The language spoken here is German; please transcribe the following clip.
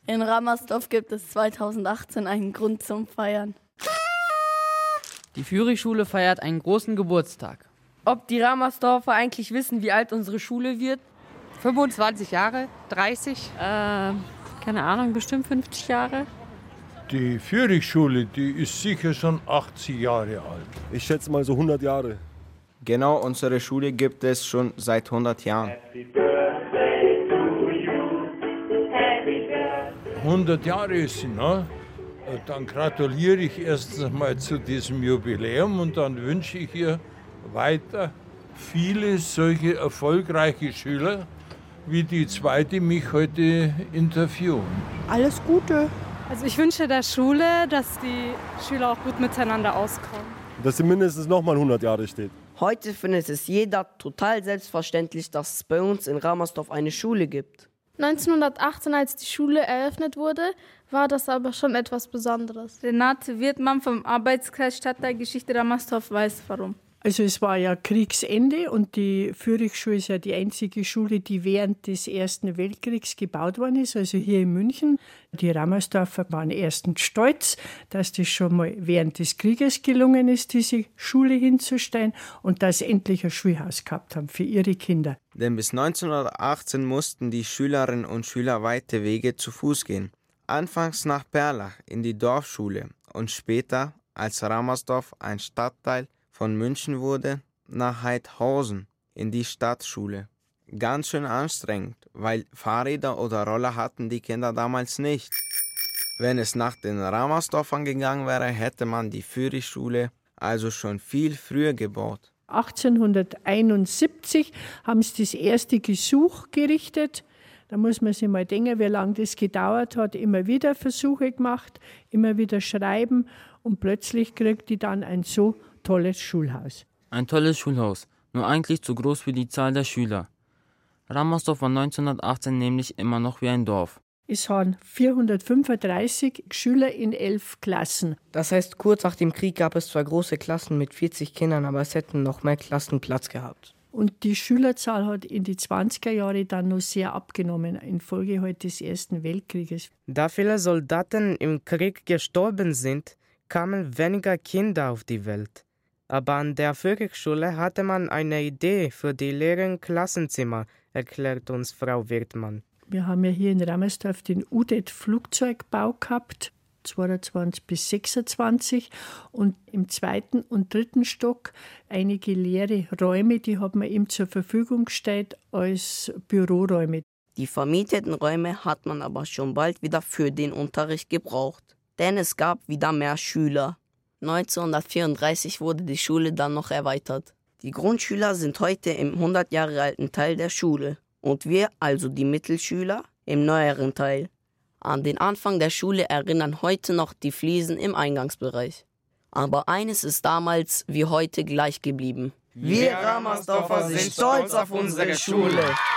In Ramersdorf gibt es 2018 einen Grund zum Feiern. Die Führichschule feiert einen großen Geburtstag. Ob die Ramersdorfer eigentlich wissen, wie alt unsere Schule wird? 25 Jahre, 30? Keine Ahnung, bestimmt 50 Jahre. Die Führichschule, die ist sicher schon 80 Jahre alt. Ich schätze mal so 100 Jahre. Genau, unsere Schule gibt es schon seit 100 Jahren. 100 Jahre ist sie, ne? Dann gratuliere ich erstens mal zu diesem Jubiläum und dann wünsche ich ihr weiter viele solche erfolgreiche Schüler, wie die zwei, die mich heute interviewen. Alles Gute. Also ich wünsche der Schule, dass die Schüler auch gut miteinander auskommen. Dass sie mindestens noch mal 100 Jahre steht. Heute findet es jeder total selbstverständlich, dass es bei uns in Ramersdorf eine Schule gibt. 1918, als die Schule eröffnet wurde, war das aber schon etwas Besonderes. Renate Wirtmann vom Arbeitskreis Stadtteilgeschichte Ramersdorf weiß warum. Also es war ja Kriegsende und die Führichschule ist ja die einzige Schule, die während des Ersten Weltkriegs gebaut worden ist, also hier in München. Die Ramersdorfer waren erstens stolz, dass das schon mal während des Krieges gelungen ist, diese Schule hinzustellen und dass sie endlich ein Schulhaus gehabt haben für ihre Kinder. Denn bis 1918 mussten die Schülerinnen und Schüler weite Wege zu Fuß gehen. Anfangs nach Perlach in die Dorfschule und später, als Ramersdorf ein Stadtteil von München wurde, nach Heidhausen in die Stadtschule. Ganz schön anstrengend, weil Fahrräder oder Roller hatten die Kinder damals nicht. Wenn es nach den Ramersdorfern gegangen wäre, hätte man die Führichschule also schon viel früher gebaut. 1871 haben sie das erste Gesuch gerichtet. Da muss man sich mal denken, wie lange das gedauert hat. Immer wieder Versuche gemacht, immer wieder schreiben und plötzlich kriegt die dann ein so tolles Schulhaus. Ein tolles Schulhaus, nur eigentlich zu groß für die Zahl der Schüler. Ramersdorf war 1918 nämlich immer noch wie ein Dorf. Es waren 435 Schüler in 11 Klassen. Das heißt, kurz nach dem Krieg gab es zwar große Klassen mit 40 Kindern, aber es hätten noch mehr Klassen Platz gehabt. Und die Schülerzahl hat in die 20er Jahre dann noch sehr abgenommen, infolge halt des Ersten Weltkrieges. Da viele Soldaten im Krieg gestorben sind, kamen weniger Kinder auf die Welt. Aber an der Führichschule hatte man eine Idee für die leeren Klassenzimmer, erklärt uns Frau Wirtmann. Wir haben ja hier in Ramersdorf den UDET-Flugzeugbau gehabt, 22 bis 26. Und im 2. und 3. Stock einige leere Räume, die hat man ihm zur Verfügung gestellt als Büroräume. Die vermieteten Räume hat man aber schon bald wieder für den Unterricht gebraucht. Denn es gab wieder mehr Schüler. 1934 wurde die Schule dann noch erweitert. Die Grundschüler sind heute im 100 Jahre alten Teil der Schule und wir, also die Mittelschüler, im neueren Teil. An den Anfang der Schule erinnern heute noch die Fliesen im Eingangsbereich. Aber eines ist damals wie heute gleich geblieben. Wir Ramersdorfer sind stolz auf unsere Schule.